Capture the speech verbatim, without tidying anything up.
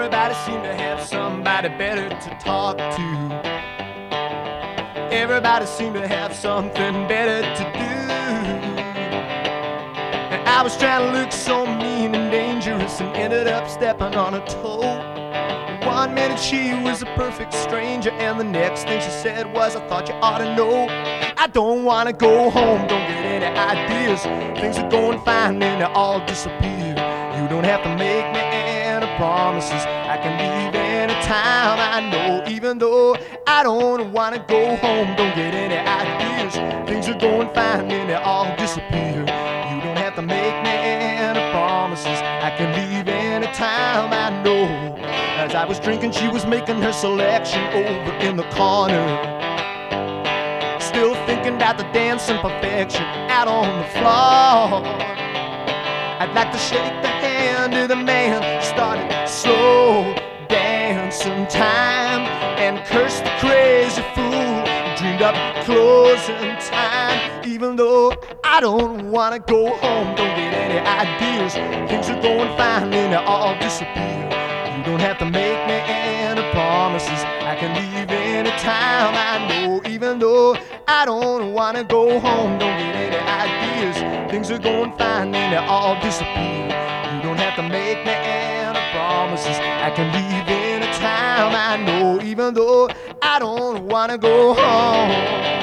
Everybody seemed to have somebody better to talk to. Everybody seemed to have something better to do. And I was trying to look so mean and dangerous and ended up stepping on a toe. One minute she was a perfect stranger, and the next thing she said was, I thought you ought to know. I don't wanna go home, don't get any ideas. Things are going fine and they all disappear. You don't have to make me any promises. I can leave any time, I know. Even though I don't wanna go home, don't get any ideas. Things are going fine and they all disappear. You don't have to make me any promises. I can leave any time, I know. As I was drinking, she was making her selection over in the corner, still thinking about the dancing perfection out on the floor. I'd like to shake the hand of the man who started slow dancing time, and curse the crazy fool who dreamed up closing time. Even though I don't wanna go home, don't get any ideas. Things are going fine and they all disappear. You don't have to make me any promises. I can leave any time, I know. Even though I don't wanna go home, don't get any ideas. Things are going fine and they all disappear. You don't have to make me any promises. I can leave any time, I know. Even though I don't wanna go home.